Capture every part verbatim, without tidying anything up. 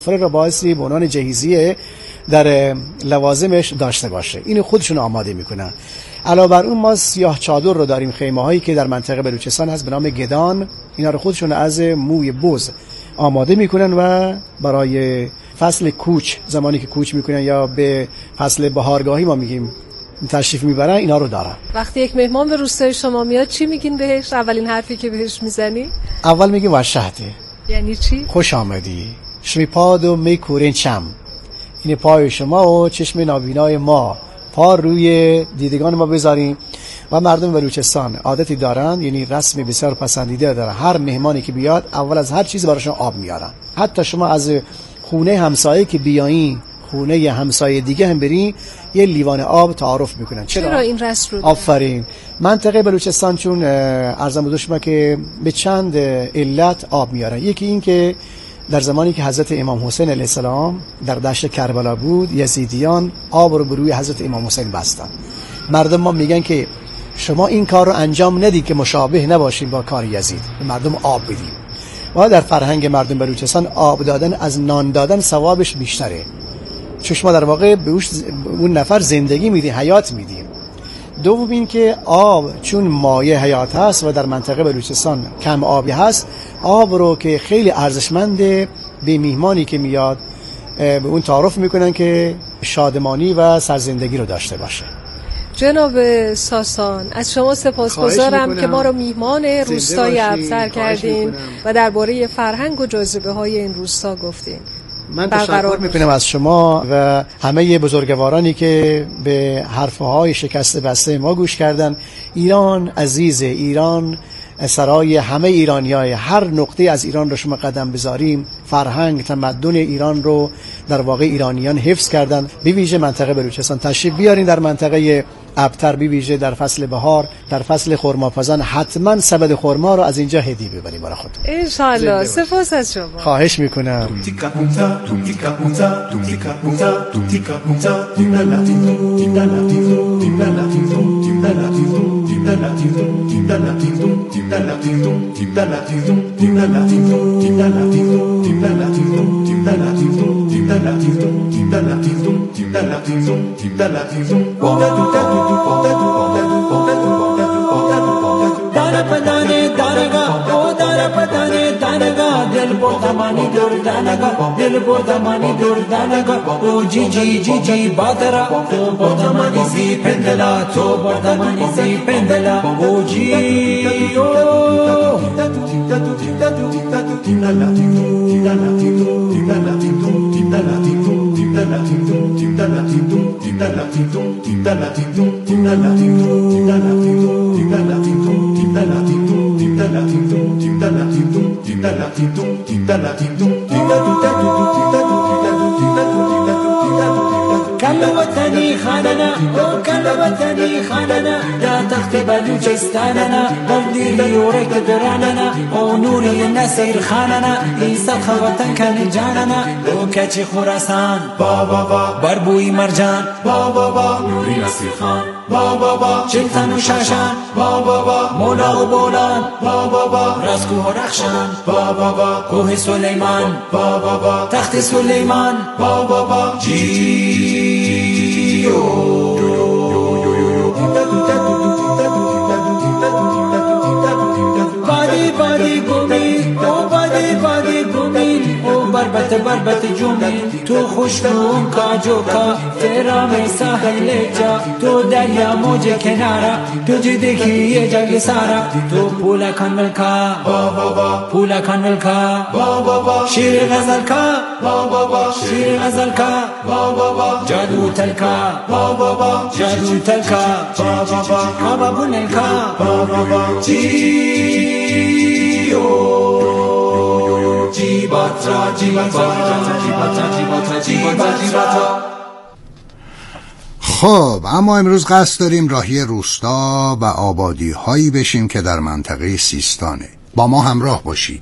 را بایستی به عنوان جهیزیه در لوازمش داشته باشه. اینو خودشون آماده میکنن. علاوه بر اون ما سیاه چادر رو داریم، خیمه هایی که در منطقه بلوچستان هست به نام گدان، اینا رو خودشون از موی بز آماده میکنن و برای فصل کوچ، زمانی که کوچ میکنن یا به فصل بهارگاهی ما میگیم تشریف میبرن، اینا رو دارن. وقتی یک مهمان به روستای شما میاد چی میگین بهش؟ اولین حرفی که بهش میزنی؟ اول میگیم وشهته. یعنی چی؟ خوش آمدی. شمی پادو میکورین چم. این پای شما و چشم نابینای ما، پا روی دیدگان ما بذاریم. و مردم بلوچستان عادتی دارن، یعنی رسم بسیار پسندیده دارن، هر مهمانی که بیاد اول از هر چیز براشون آب میارن. حتی شما از خونه همسایه که بیایین، خونه همسایه دیگه هم برین، یه لیوان آب تعارف میکنن. چرا, چرا این رسم رو؟ آفرین. منطقه بلوچستان چون عرضم بزرگ شما که به چند علت آب میارن. یکی این که در زمانی که حضرت امام حسین علیه السلام در دشت کربلا بود، یزیدیان آب رو به روی حضرت امام حسین بستن. مردم ما میگن که شما این کار رو انجام ندید که مشابه نباشیم با کار یزید، به مردم آب بدیم. و در فرهنگ مردم بلوچستان آب دادن از نان دادن ثوابش بیشتره، چون شما در واقع به اون نفر زندگی میدی، حیات میدی. دوم این که آب چون مایه حیات هست و در منطقه بلوچستان کم آبی هست، آب رو که خیلی ارزشمنده به میهمانی که میاد به اون تعارف میکنن که شادمانی و سرزندگی رو داشته باشه. جناب ساسان، از شما سپاسگزارم که ما رو میهمان روستای ابتر کردین و درباره فرهنگ و جاذبه های این روستا گفتین. من تشکر میکنم از شما و همه بزرگوارانی که به حرفهای شکست بسته ما گوش کردن. ایران عزیز، ایران سرای همه ایرانیای، هر نقطه از ایران رو شما قدم بذاریم، فرهنگ تمدن ایران رو در واقع ایرانیان حفظ کردن. به ویژه منطقه بلوچستان تشریف بیارین، در منطقه ابتر به ویژه در فصل بهار، در فصل خرماپزان حتما سبد خرما رو از اینجا هدیه ببرید برای خودتون ان شاء الله. سپاس از شما. خواهش میکنم. Dara padane daraga, oh dara padane daraga, dil porta mani dur danaga, dil porta mani dur danaga, oh ji ji ji ji batara, to porta mani si pendela, to porta mani si pendela, oh ji oh. كلوتني خاننا كلوتني خاننا يا تخت بلوچستاننا بردي وريك دراننا او نوري النسير خاننا عيسى خوتن كان جاننا وكاتي خراسان بابا بابا بربوي مرجان بابا بابا نوري نسير خان بابا بابا چلتن و شاشان بابا بابا مولا و بولان بابا بابا راسکو و رخشان بابا بابا کوه سلیمان بابا بابا تخت سلیمان بابا بابا جیو بادی بادی گومی او بادی بادی گومی او بربت بربت جومی تو خوشنون کاجو کا تیرا میں ساحل جا تو دریا موج کنارا تجھ دیکھی یہ جگ سارا تو پولا کھن ملکا پولا کھن ملکا شیر غزل کا شیر غزل کا جادو تلکا جادو تلکا کعبہ بنل کا جیو جیباترا جیباترا جیباترا جیباترا جیباترا. خب اما امروز قصد داریم راهی روستا و آبادی هایی بشیم که در منطقه سیستانه. با ما همراه باشید.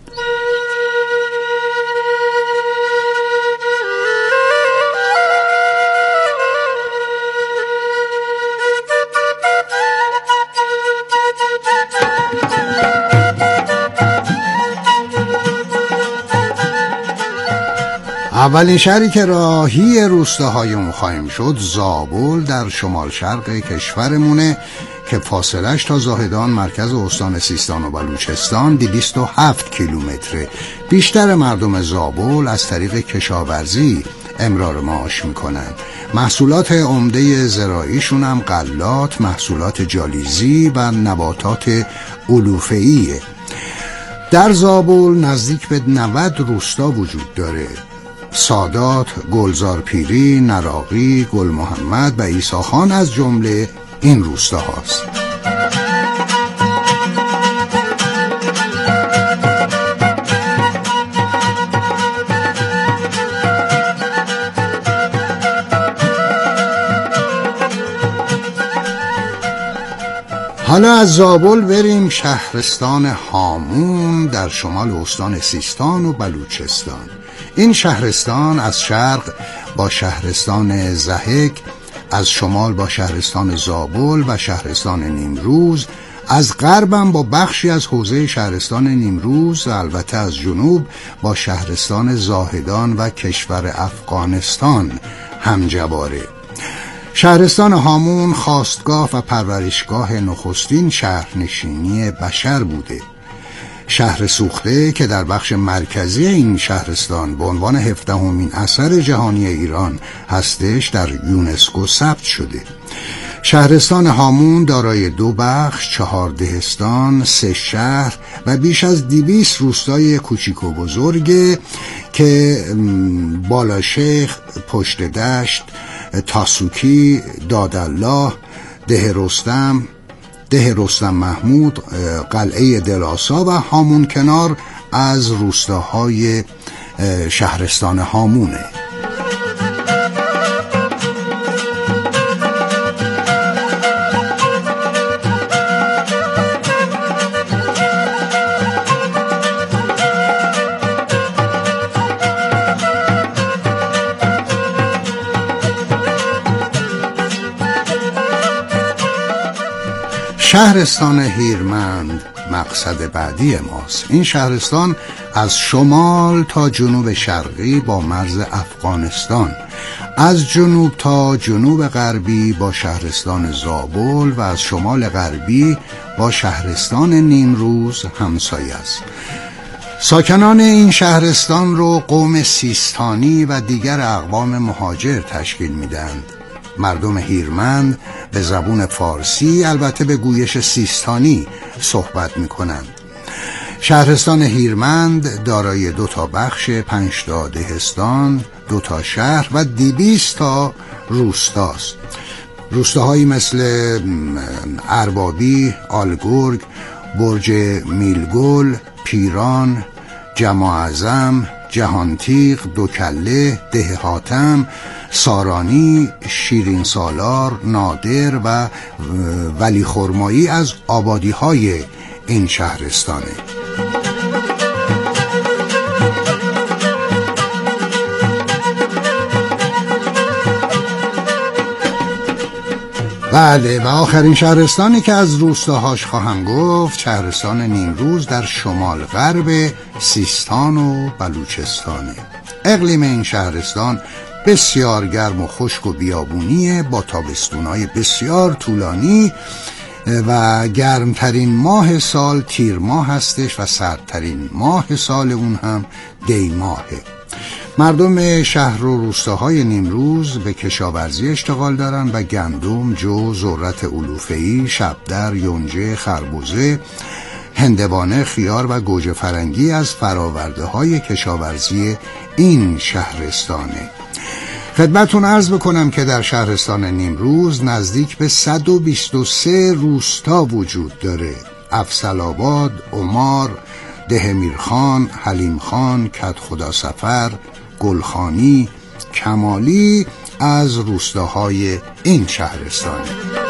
اولین شهری که راهی روستاهای اون خواهیم شد زابل در شمال شرق کشورمونه که فاصلش تا زاهدان مرکز استان سیستان و بلوچستان دویست و هفت کیلومتره. بیشتر مردم زابل از طریق کشاورزی امرار معاش میکنن. محصولات عمده زراعیشون هم غلات، محصولات جالیزی و نباتات علوفه‌ایه. در زابل نزدیک به نود روستا وجود داره: سادات، گلزارپیری، نراقی، گل محمد و عیسی خان از جمله این روستا هاست. حالا از زابل بریم شهرستان هامون در شمال استان سیستان و بلوچستان. این شهرستان از شرق با شهرستان ضحک، از شمال با شهرستان زابل و شهرستان نیمروز، از غربم با بخشی از حوزه شهرستان نیمروز و البته از جنوب با شهرستان زاهدان و کشور افغانستان همجواره. شهرستان هامون خاستگاه و پرورشگاه نخستین شهرنشینی بشر بوده. شهر سوخته که در بخش مرکزی این شهرستان به عنوان هفدهمین اثر جهانی ایران هستش در یونسکو ثبت شده. شهرستان هامون دارای دو بخش، چهار دهستان، سه شهر و بیش از دویست روستای کوچیک و بزرگه که بالاشیخ، پشت دشت، تاسوکی، دادالله، ده رستم، ده رستم محمود، قلعه دلاسا و هامون کنار از روستاهای شهرستان هامونه. شهرستان هیرمند مقصد بعدی ماست. این شهرستان از شمال تا جنوب شرقی با مرز افغانستان، از جنوب تا جنوب غربی با شهرستان زابل و از شمال غربی با شهرستان نیمروز همسایه است. ساکنان این شهرستان رو قوم سیستانی و دیگر اقوام مهاجر تشکیل میدند. مردم هیرمند به زبون فارسی، البته به گویش سیستانی صحبت میکنند. شهرستان هیرمند دارای دو تا بخش، پنج تا دهستان، دو تا شهر و دویست تا روستاست. روستاهایی مثل اربابی، آلگرگ، برج میلگل، پیران، جماعظم، جهانتیغ، دوکله، ده حاتم، سارانی، شیرین سالار، نادر و ولی خرمایی از آبادی های این شهرستانه. بله، و آخرین شهرستانی که از روستاهاش خواهم گفت شهرستان نیمروز در شمال غرب سیستان و بلوچستانه. اقلیم این شهرستان بسیار گرم و خشک و بیابونیه با تابستونای بسیار طولانی و گرمترین ماه سال تیر ماه هستش و سردترین ماه سال اون هم دی ماهه. مردم شهر و روستاهای نیمروز به کشاورزی اشتغال دارن و گندم، جو، ذرت علوفه‌ای، شبدر، یونجه، خربوزه، هندوانه، خیار و گوجه فرنگی از فراورده های کشاورزی این شهرستانه. خدمتون عرض بکنم که در شهرستان نیمروز نزدیک به صد و بیست و سه روستا وجود داره: افضل‌آباد، عمار، ده میرخان، حلیم خان، کد خدا سفر، گلخانی، کمالی از روستاهای این شهرستانه.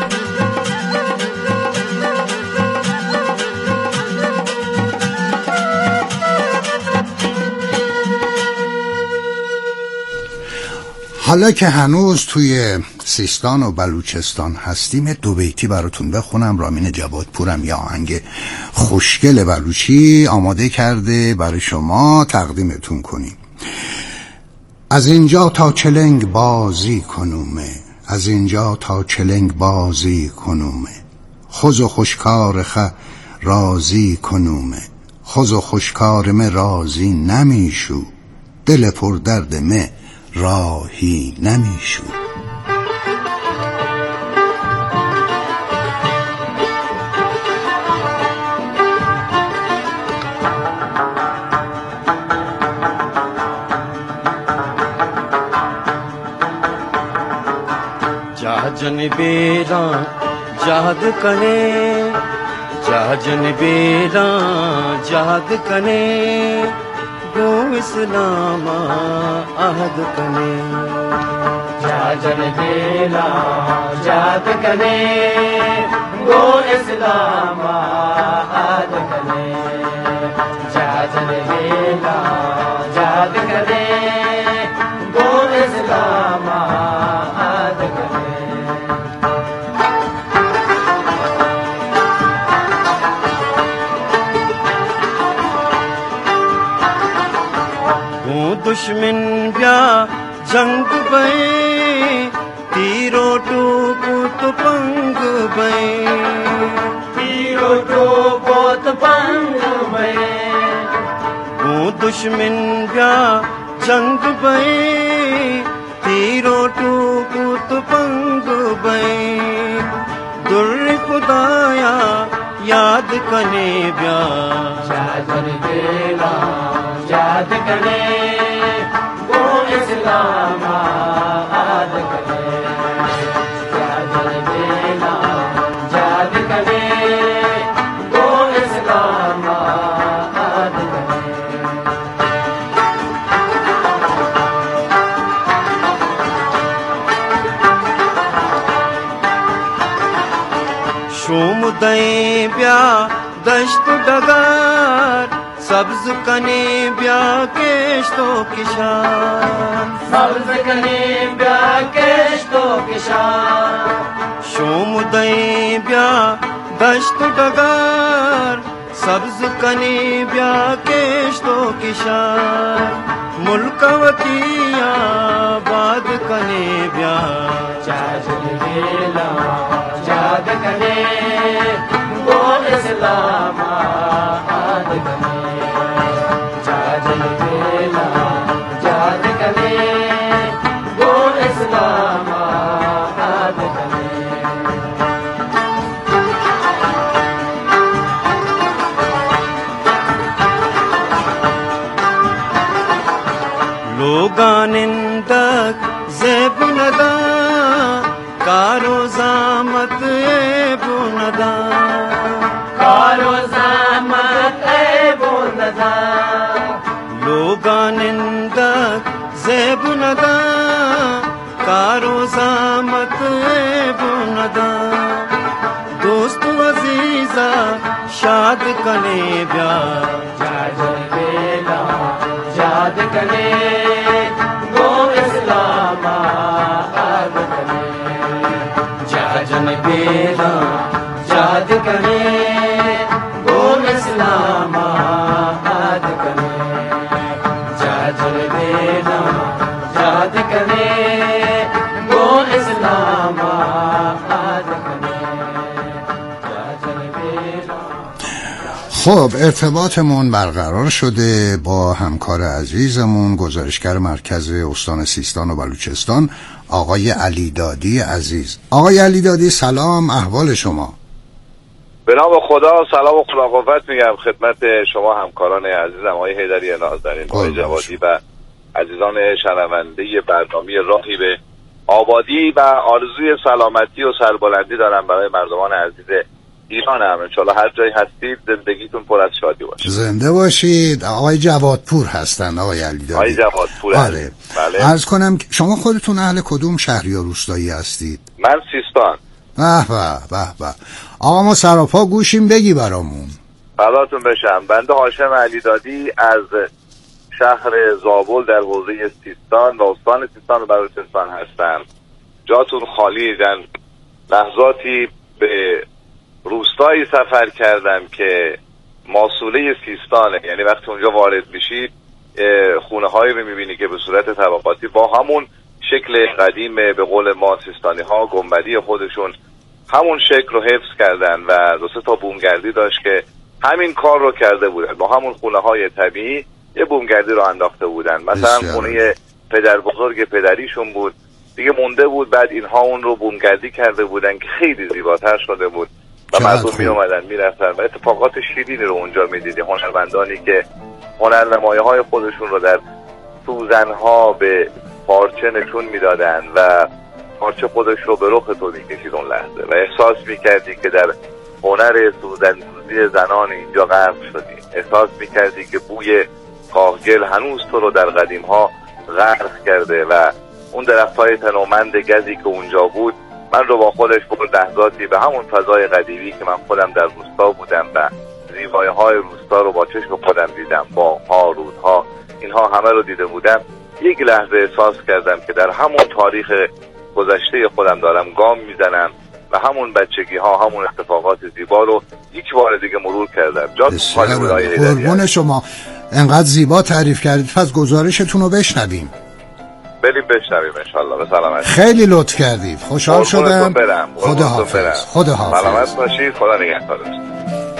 حالا که هنوز توی سیستان و بلوچستان هستیم، دو بیتی براتون بخونم. رامین جوادپورم یه آهنگ خوشگل بلوچی آماده کرده برای شما تقدیمتون کنیم. از اینجا تا چلنگ بازی کنومه، از اینجا تا چلنگ بازی کنومه، خوز و خوشکار خ رازی کنومه، خوز و خوشکار مه رازی نمیشو، دل پر درد مه راهی نمیشو. जन बेरा जाद कने, जन बेरा जाद कने, गो इस्लामा आहद कने। जन बेरा जाद कने, गो इस्लामा आहद कने। जन बेरा जाद कने, गो इस्लामा आहद कने। दुश्मन ब्या जंग बे, तीरो टूको तो पंग बे, तीरो टूको तो पंग बे। वो दुश्मन ब्या जंग बे, तीरो टूको तो पंग बे, दुर्र खुदाया याद कने ब्या। जादन बेला याद कने, वो इस्लामा याद कने। जादन बेला याद कने, वो इस्लामा याद कने। शोमुदय ब्या दश्त डगार, सब्ज कने ब्या केश्तो किशार, सब्ज कने ब्या केश्तो किशार। शोमुदय ब्या दश्त डगार, सब्ज कने ब्या केश्तो किशार, मुल्कवतिया बाद कने ब्या। जादन बेला याद कने, वो इस्लामा याद कने। जादन बेला याद कने, वो इस्लामा याद कने। लोगानिंदक ज़ेब नदा, कारो ज़ामत एबो नदा, कारो ज़ामत एबो नदा। लोगानिंदक ज़ेब नदा, कारो ज़ामत एबो नदा, दोस्त अज़ीज़ा शाद कने ब्या। जादन बेला याद कने, वो इस्लामा याद कने। जादन बेला याद कने, वो इस्लामा याद कने। जादन बेला याद कने, वो इस्लामा याद कने। जादन बेला। خب ارتباطمون برقرار شده با همکار عزیزمون گزارشگر مرکز استان سیستان و بلوچستان آقای علی دادی عزیز. آقای علی دادی سلام، احوال شما؟ به نام خدا سلام و خداقوت میگم خدمت شما همکاران عزیزم آقای حیدری نازنین، آقای جوادی و عزیزان شنونده برنامه راهی به آبادی و آرزوی سلامتی و سربلندی دارم برای مردمان عزیز ایران. هم انشالله هر جایی هستید زندگیتون پر از شادی باشه. زنده باشید. آقای جوادپور هستند آقای علی دادی. آقای جوادپور. آره. بله. عرض کنم شما خودتون اهل کدوم شهر یا روستایی هستید؟ من سیستان. به به به به. آقا ما سراپا گوشیم بگی برامون. فداتون بشم. بنده هاشم علی دادی از شهر زابل در حوزه سیستان و استان سیستان و بلوچستان هستم. جاتون خالی. در لحظاتی به روستایی سفر کردم که ماسوله سیستانه، یعنی وقتی اونجا وارد میشید خونه هایی رو میبینی که به صورت طبقاتی با همون شکل قدیم به قول ما سیستانی ها گنبدی خودشون همون شکل رو حفظ کردن و دو سه تا بومگردی داشت که همین کار رو کرده بودن، با همون خونه های طبیعی یه بومگردی رو انداخته بودن. مثلا خونه پدر بزرگ پدریشون بود دیگه مونده بود، بعد اینها اون رو بومگردی کرده بودن که خیلی زیباتر شده بود و مردم می اومدن می رفتن و اتفاقات شیرینی رو اونجا می دیدی. هنرمندانی که هنرنمایی های خودشون رو در سوزن ها به پارچه نشون می دادن و پارچه خودش رو به رخ تو می کشید اون لحظه و احساس می کردی که در هنر سوزن‌سوزی زنان اینجا غرق شدی. احساس می کردی که بوی کاهگل هنوز تو رو در قدیم ها غرق کرده و اون درخت های تنومند گزی که اونجا بود من رو با خودش برد لحظاتی به همون فضای قدیمی که من خودم در روستا بودم و زیبایی های روستا رو با چشم خودم دیدم، با ها رودها اینها همه رو دیده بودم. یک لحظه احساس کردم که در همون تاریخ گذشته خودم دارم گام میزنم و همون بچگی ها همون اتفاقات زیبا رو یک بار دیگه مرور کردم. قربون شما، انقدر زیبا تعریف کردید، پس گزارشتون رو بشنویم. بریم بشنویم انشالله. به سلامت. خیلی لطف کردید، خوشحال شدم. خدا حافظ. خدا حافظ. سلامت باشید. خدا نگهدارتون.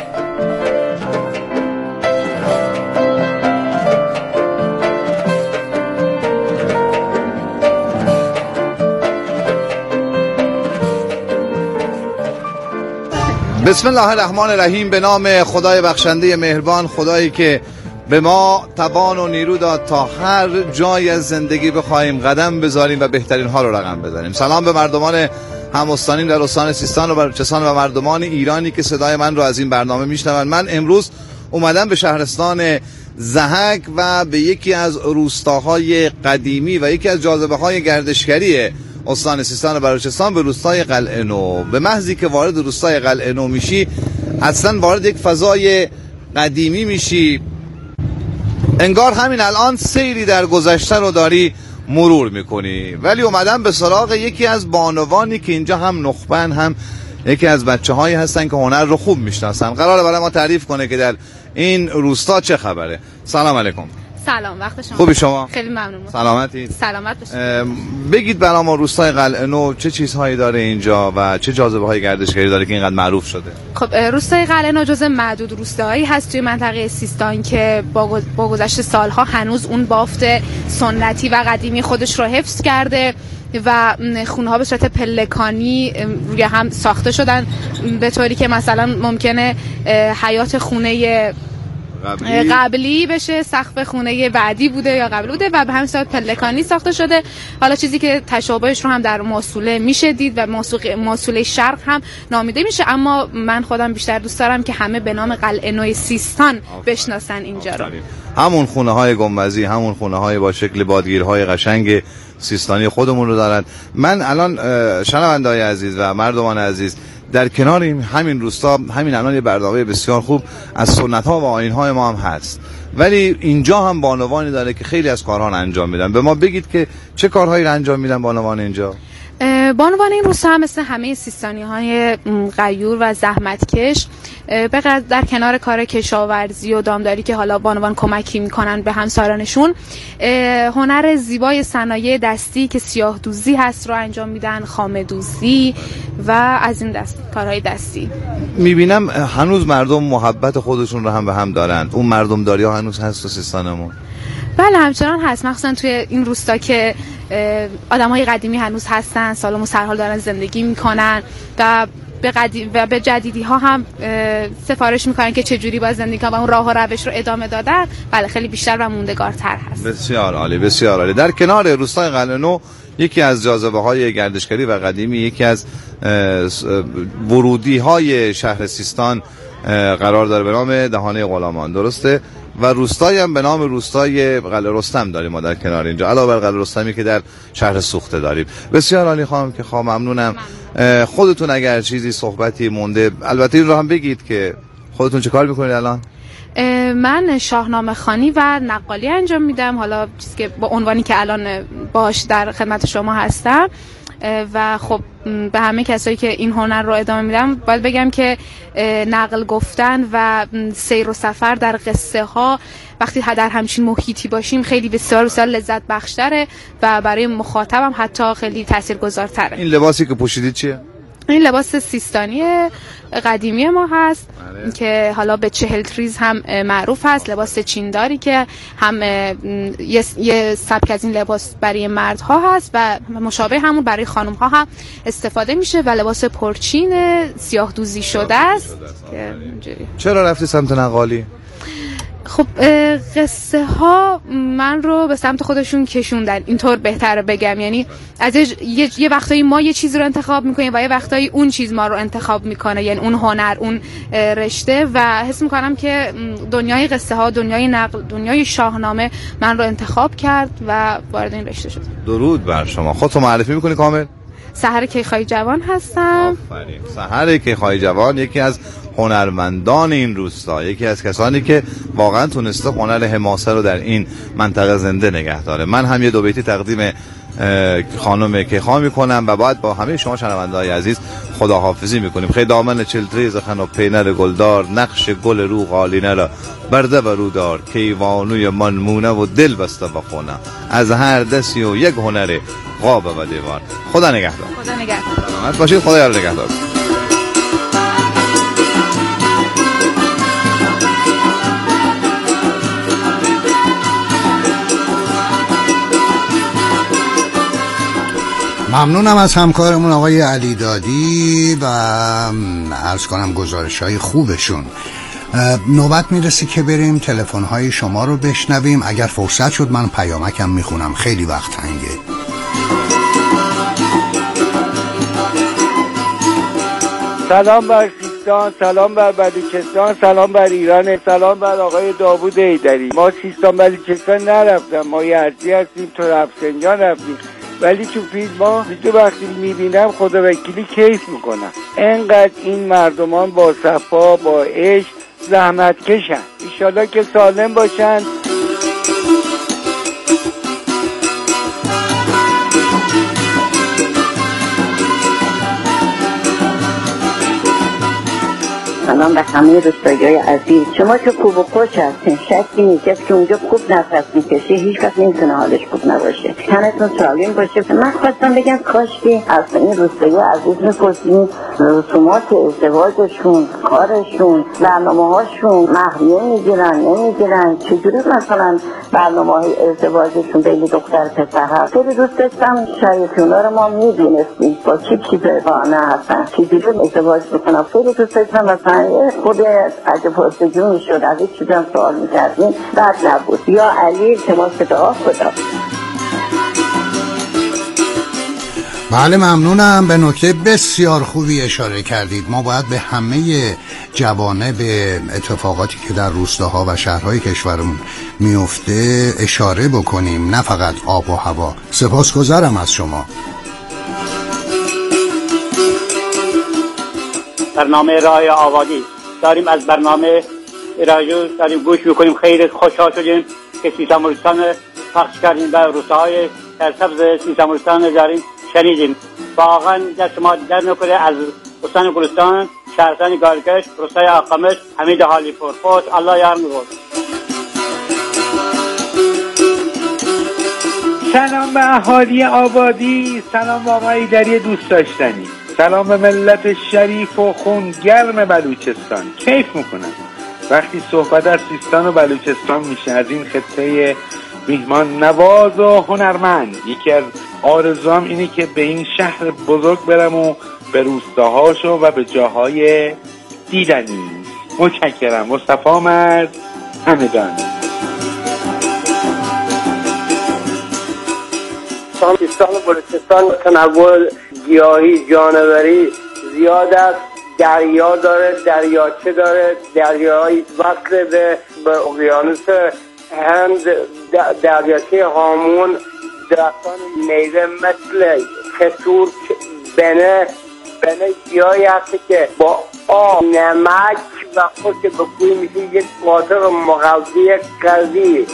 بسم الله الرحمن الرحیم. به نام خدای بخشنده مهربان، خدایی که به ما توان و نیرو داد تا هر جای از زندگی بخوایم قدم بذاریم و بهترین ها رو رقم بزنیم. سلام به مردمان هم‌استانین در استان سیستان و بلوچستان و مردمان ایرانی که صدای من رو از این برنامه میشنون. من امروز اومدم به شهرستان ضحک و به یکی از روستاهای قدیمی و یکی از جاذبه‌های گردشگری استان سیستان و بلوچستان، به روستای قلعه نو. به محضی که وارد روستای قلعه نو میشی اصلا وارد یک فضای قدیمی میشی، انگار همین الان سیری در گذشته رو داری مرور میکنی. ولی اومدم به سراغ یکی از بانوانی که اینجا هم نخبن هم یکی از بچه هایی هستن که هنر رو خوب میشناسن. قراره برای ما تعریف کنه که در این روستا چه خبره. سلام علیکم. سلام، وقت شما. خوبی شما؟ خیلی ممنون. سلامتی؟ سلامت باشید. بگید برای ما روستای قلعه نو چه چیزهایی داره اینجا و چه جاذبه‌های گردشگری داره که اینقدر معروف شده؟ خب روستای قلعه نو جزء معدود روستاهایی هست توی منطقه سیستان که با گذشت سالها هنوز اون بافت سنتی و قدیمی خودش رو حفظ کرده و خونه ها به صورت پلکانی روی هم ساخته شدن، به طوری که مثلا ممکنه حیات خونه قبلی, قبلی بشه سقف خونه بعدی بوده یا قبل بوده و به همین صورت پلکانی ساخته شده. حالا چیزی که تشابهش رو هم در ماسوله میشه دید و ماسوله شرق هم نامیده میشه، اما من خودم بیشتر دوست دارم که همه به نام قلعه نو سیستان بشناسن اینجا رو. همون خونه های گنبدی، همون خونه های با شکل بادگیرهای قشنگ سیستانی خودمون رو دارن. من الان شنونده‌های عزیز و مردمان عزیز، در کنار همین روستا همین الان یه برنامه بسیار خوب از سنت ها و آیین های ما هم هست، ولی اینجا هم بانوانی داره که خیلی از کارها انجام میدن. به ما بگید که چه کارهایی رو انجام میدن بانوان اینجا؟ بانوان این روستا هم مثل همه سیستانی های غیور و زحمتکش در کنار کار کشاورزی و دامداری که حالا بانوان کمکی میکنن به همسالانشون، هنر زیبای صنایع دستی که سیاه دوزی هست رو انجام میدن، خامه دوزی و از این دست کارهای دستی. میبینم هنوز مردم محبت خودشون رو هم به هم دارن. اون مردم داری ها هنوز هست تو سیستانمون؟ بله همچنان هست، مخصوصا توی این روستا که آدمای قدیمی هنوز هستن، سالم و سرحال دارن زندگی میکنن و به قدیم و به جدیدی ها هم سفارش میکنن که چه جوری باید زندگی کنن و اون راه و روش رو ادامه دادن. بله خیلی بیشتر و موندگارتر هست. بسیار عالی، بسیار عالی. در کنار روستای قلعه نو یکی از جاذبه‌های گردشگری و قدیمی، یکی از ورودی های شهر سیستان قرار داره به نام دهانه غلامان، درسته؟ و روستایی هم به نام روستای قلعه رستم داریم ما در کنار اینجا، علاوه بر قلعه رستمی که در شهر سوخته داریم. بسیار عالی خانم که خواهم ممنونم. خودتون اگر چیزی صحبتی مونده البته این رو هم بگید که خودتون چه کار میکنید الان؟ من شاهنامه خوانی و نقالی انجام میدم، حالا چیزی که با عنوانی که الان باش در خدمت شما هستم. و خب به همه کسایی که این هنر رو ادامه میدم باید بگم که نقل گفتن و سیر و سفر در قصه ها وقتی در همچین محیطی باشیم خیلی بسیار بسیار لذت بخشتره و برای مخاطبم حتی خیلی تاثیرگذارتره. این لباسی که پوشیدید چیه؟ این لباس سیستانی قدیمی ما هست بله. که حالا به چهل تریز هم معروف هست، لباس چینداری که هم یه, یه سبک از این لباس برای مردها هست و مشابه همون برای خانم‌ها هم استفاده میشه و لباس پرچین سیاه دوزی شده است. چرا رفتی سمت نقالی؟ خب قصه ها من رو به سمت خودشون کشوندن، اینطور بهتره بگم. یعنی از یه, یه وقتایی ما یه چیز رو انتخاب میکنیم و یه وقتایی اون چیز ما رو انتخاب میکنه، یعنی اون هنر، اون رشته، و حس میکنم که دنیای قصه ها، دنیای نقل، دنیای شاهنامه من رو انتخاب کرد و وارد این رشته شدم. درود بر شما. خودتو معرفی میکنی کامل؟ سحر کیخای جوان هستم. آفرین. سحر کیخای جوان یکی از هنرمندان این روستا، یکی از کسانی که واقعا تونسته هنر حماسه رو در این منطقه زنده نگه داره. من هم یه دو بیتی تقدیم خانم کیخا میکنم و بعد با همه شما شنونده‌های عزیز خداحافظی میکنیم. خیلی دامن چلتریز خن و پینر گلدار، نقش گل رو غالینه را برده و رو دار، کیوانوی منمونه و دل بسته و خونه، از هر دستی و یک هنر قاب و دیوار. خدا نگهدار. خدا نگهدار. سلامت باشید. خدا یار نگهدار. ممنونم از همکارمون آقای علی دادی و عرض کنم گزارش های خوبشون. نوبت میرسه که بریم تلفن های شما رو بشنویم. اگر فرصت شد من پیامکم میخونم، خیلی وقت تنگه. سلام بر سیستان، سلام بر بلوچستان، سلام بر ایران، سلام بر آقای داوود ایدری. ما سیستان بلوچستان نرفتم، ما یزدی هستیم، تو رفسنجان رفتیم، ولی تو فیلم ها تو وقتی میبینم خدا وکیلی کیف میکنم. انقدر این مردمان با صفا، با عشق زحمت کشن. ایشالله که سالم باشن. سلام به همه دوستای عزیز. شما که خوب و خوش هستین، شکی نیست که اونجا خوب نفس میکشه، هیچ وقت نمیتونه حالش خوب نباشه، تنتون سالم باشه. من خواستم بگم کاش که از این روستایی عزیز میپرسیم رسومات ازدواجشون، کارشون، برنامه هاشون مهریه میگیرن نمیگیرن، چجوری مثلا برنامه های ازدواجشون بین دختر پسر هست. خیلی دوست داشتم شایعونا رو ما میدونستیم با چی چی پیوانه هستن، چجوری ازدواج بکنم. خیلی دوست داشتم مثلا خود اگه پرسجو میشد از این چیزا سوال میکردیم بد نبود. یا علی شما صدا خدا. بله ممنونم. به نکته بسیار خوبی اشاره کردید. ما باید به همه جوانب اتفاقاتی که در روستاها و شهرهای کشورمون میفته اشاره بکنیم، نه فقط آب و هوا. سپاسگزارم از شما. برنامه راه آبادی داریم، از برنامه رادیو داریم گوش میکنیم. خیلی خوشحال شدیم که سیستان بلوچستان پخش کردیم و روستاهای سرسبز سیستان بلوچستان داریم شنیدیم. واقعا در شما در نکنه از استان گلستان، شهرستان گارکش، روستای آقامش، حمید حالی پورفوت، الله یار میگود. سلام به اهالی آبادی، سلام به آقای ایدری دوست داشتنی، سلام به ملت شریف و خونگرم بلوچستان. کیف میکنم وقتی صحبت از سیستان و بلوچستان میشه، از این خطه میهمان نواز و هنرمند. یکی از آرزوام اینه که به این شهر بزرگ برم و به روستاهاشو و به جاهای دیدنی. متشکرم. مصطفی مرد، همدان. سیستان و بلوچستان تنوع گیاهی جانوری زیاد است. دریا داره، دریاچه داره، دریایی وصل به به اقیانوس هند، دریاچه هامون، درختان میوه مثل خطور، بنه بنه گیاهی هست که با آب، نمک و خود که بکوی میشه یک قاطر مغذی قوی.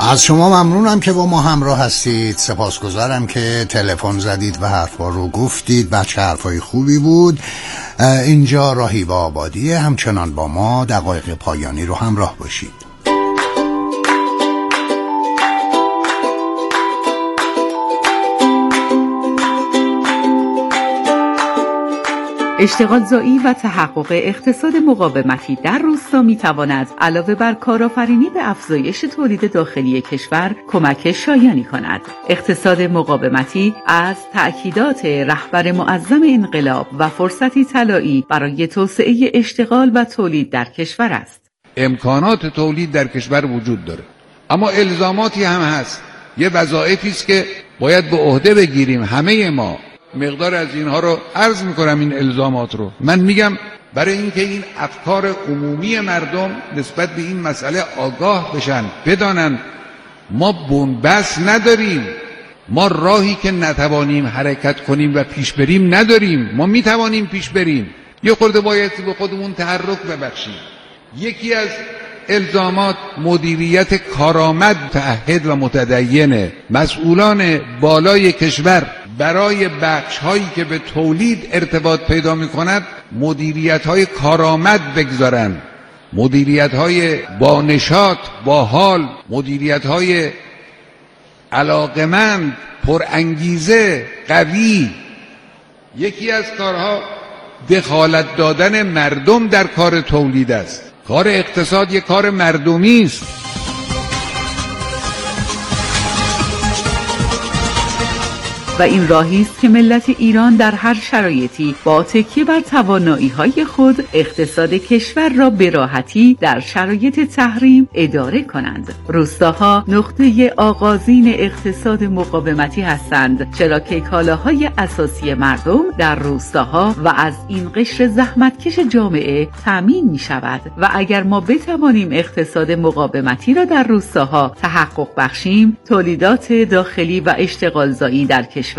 از شما ممنونم که با ما همراه هستید. سپاسگزارم که تلفن زدید و حرفا رو گفتید. بچه حرفای خوبی بود. اینجا راهیب آبادیه. همچنان با ما دقایق پایانی رو همراه باشید. اشتغال زایی و تحقق اقتصاد مقاومتی در روستا می‌تواند علاوه بر کارآفرینی به افزایش تولید داخلی کشور کمک شایانی کند. اقتصاد مقاومتی از تأکیدات رهبر معظم انقلاب و فرصتی طلایی برای توسعه اشتغال و تولید در کشور است. امکانات تولید در کشور وجود داره، اما الزاماتی هم هست. یه وظایفی است که باید به عهده بگیریم همه ما. مقدار از اینها رو عرض میکنم، این الزامات رو من میگم برای اینکه این افکار عمومی مردم نسبت به این مسئله آگاه بشن، بدانن ما بنبست نداریم، ما راهی که نتوانیم حرکت کنیم و پیش بریم نداریم، ما میتوانیم پیش بریم. یه خورده باید به خودمون تحرک ببخشیم. یکی از الزامات مدیریت کارآمد، متعهد و متدین مسئولان بالای کشور برای بخش هایی که به تولید ارتباط پیدا می کند مدیریت های کارآمد بگذارن، مدیریت های با نشاط، با حال، مدیریت های علاقمند، پر انگیزه، قوی. یکی از کارها دخالت دادن مردم در کار تولید است. کار اقتصاد یک کار مردمی است. و این راهی است که ملت ایران در هر شرایطی با تکیه بر توانایی‌های خود اقتصاد کشور را به راحتی در شرایط تحریم اداره کنند. روستاها نقطه آغازین اقتصاد مقاومتی هستند، چرا که کالاهای اساسی مردم در روستاها و از این قشر زحمتکش جامعه تامین می شود و اگر ما بتوانیم اقتصاد مقاومتی را در روستاها تحقق بخشیم، تولیدات داخلی و اشتغال زایی در کشور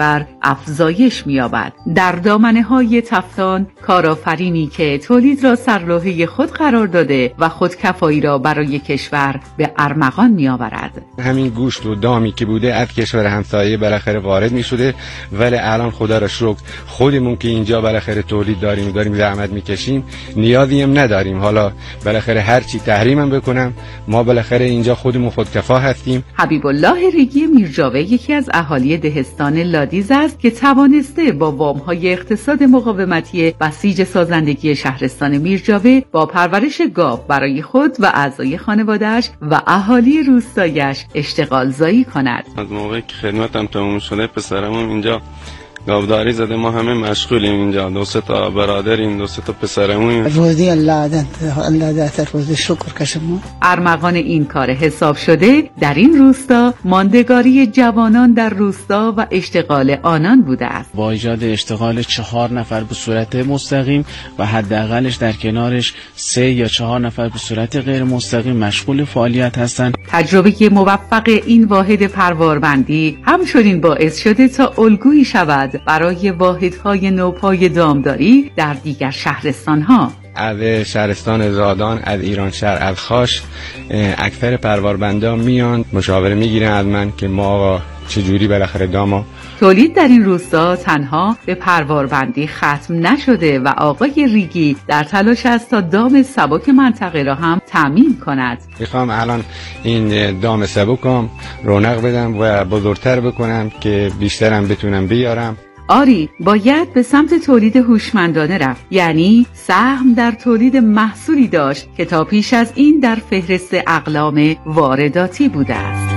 افزایش می‌یابد. در دامنه‌های تفتان کارآفرینی که تولید را سرلوحه خود قرار داده و خودکفایی را برای کشور به ارمغان می‌آورد. همین گوشت و دامی که بوده از کشور همسایه بالاخره وارد می‌شده، ولی الان خدا را شکر خودمون که اینجا بالاخره تولید داریم و داریم زحمت می‌کشیم، نیازی هم نداریم. حالا بالاخره هر چی تحریم هم بکنم، ما بالاخره اینجا خودمون خودکفا هستیم. حبیب الله ریگی میرجاوی یکی از اهالی دهستان لادیز است که توانسته با وام‌های اقتصاد مقاومتی بسیج سازندگی شهرستان میرجاوی با پرورش گاو برای خود و اعضای خانواده‌اش و اهالی روستایش اشتغال زایی کند. از موقعی که خدمتم تموم شده پسرمون اینجا گاوداری زده، ما همه مشغولیم اینجا، دو سه تا برادریم، دو سه تا پسرمون. روزی الله داد الله داد روز شکر کشم. ارمغان این کار حساب شده در این روستا ماندگاری جوانان در روستا و اشتغال آنان بوده است. با ایجاد اشتغال چهار نفر به صورت مستقیم و حداقلش در کنارش سه یا چهار نفر به صورت غیر مستقیم مشغول فعالیت هستند. تجربه موفق این واحد پرواربندی همچنین باعث شده تا الگویی شود برای واحدهای نوپای دامداری در دیگر شهرستانها. از شهرستان زادان، از ایران شهر، از خاش اکثر پرواربندا میان مشاوره میگیرن از من که ما چجوری بالاخره داما. تولید در این روستا تنها به پرواربندی ختم نشده و آقای ریگی در تلاش است تا دام سبک منطقه را هم تامین کند. میخوام الان این دام سبکم رونق بدم و بزرگتر بکنم که بیشترم بتونم بیارم. آری، باید به سمت تولید هوشمندانه رفت، یعنی سهم در تولید محصولی داشت که تا پیش از این در فهرست اقلام وارداتی بوده است.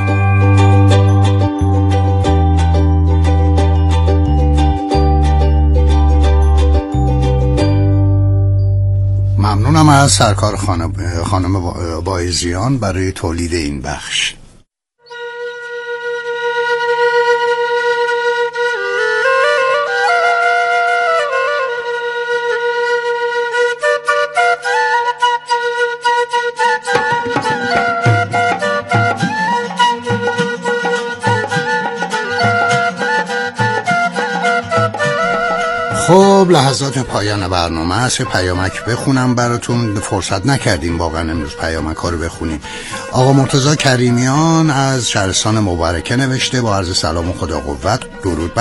ممنونم از سرکار خانم, خانم بایزیان برای تولید این بخش. خب خب لحظات پایان برنامه است. پیامک بخونم براتون، فرصت نکردیم واقعا امروز پیامک ها رو بخونیم. آقا مرتضی کریمیان از شهرستان مبارکه نوشته با عرض سلام و خدا قوت، درود.